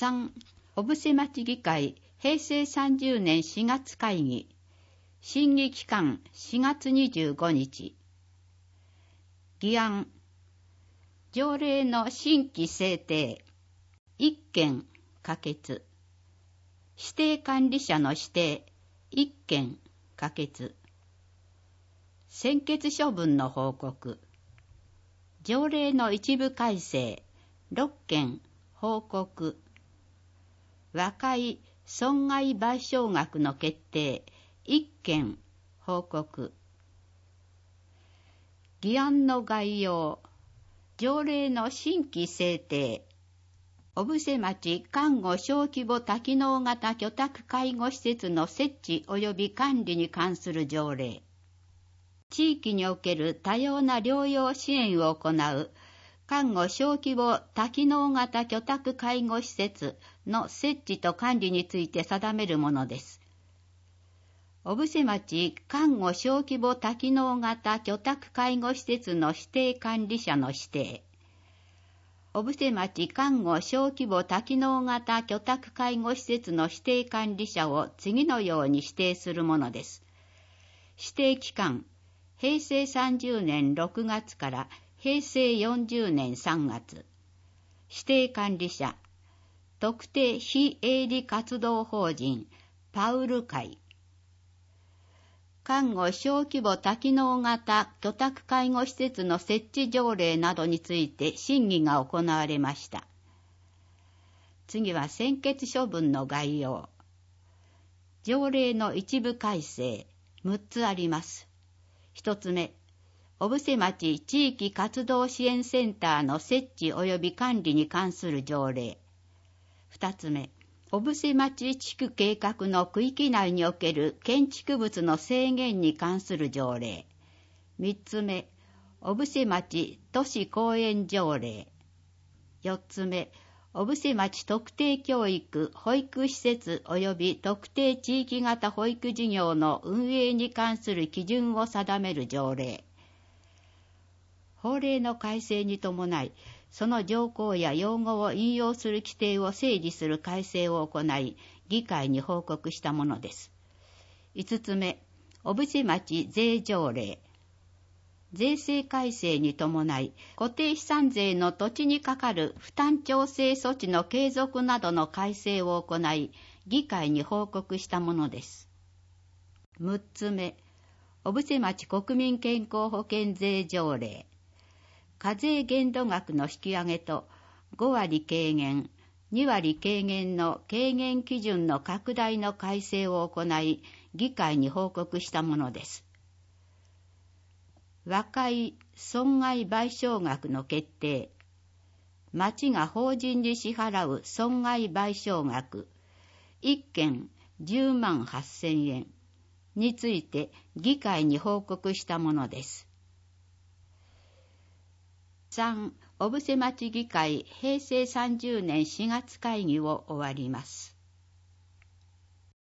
3. 小布施町議会平成30年4月会議。審議期間4月25日。議案。条例の新規制定。1件可決。指定管理者の指定。1件可決。専決処分の報告。条例の一部改正。6件報告。和解損害賠償額の決定。1件報告。議案の概要。条例の新規制定。小布施町看護小規模多機能型居宅介護施設の設置及び管理に関する条例。地域における多様な療養支援を行う看護小規模多機能型居宅介護施設の設置と管理について定めるものです。小布施町看護小規模多機能型居宅介護施設の指定管理者の指定。小布施町看護小規模多機能型居宅介護施設の指定管理者を次のように指定するものです。指定期間、平成30年6月から平成40年3月。指定管理者、特定非営利活動法人パウル会。看護小規模多機能型居宅介護施設の設置条例などについて審議が行われました。次は専決処分の概要。条例の一部改正、6つあります。1つ目、小布施町地域活動支援センターの設置及び管理に関する条例。2つ目、小布施町地区計画の区域内における建築物の制限に関する条例。3つ目、小布施町都市公園条例。4つ目、小布施町特定教育保育施設及び特定地域型保育事業の運営に関する基準を定める条例。法令の改正に伴い、その条項や用語を引用する規定を整理する改正を行い、議会に報告したものです。5つ目、小布施町税条例。税制改正に伴い、固定資産税の土地にかかる負担調整措置の継続などの改正を行い、議会に報告したものです。6つ目、小布施町国民健康保険税条例。課税限度額の引き上げと5割軽減、2割軽減の軽減基準の拡大の改正を行い、議会に報告したものです。和解損害賠償額の決定。町が法人に支払う損害賠償額、1件10万8000円について議会に報告したものです。3. 小布施町議会平成30年4月会議を終わります。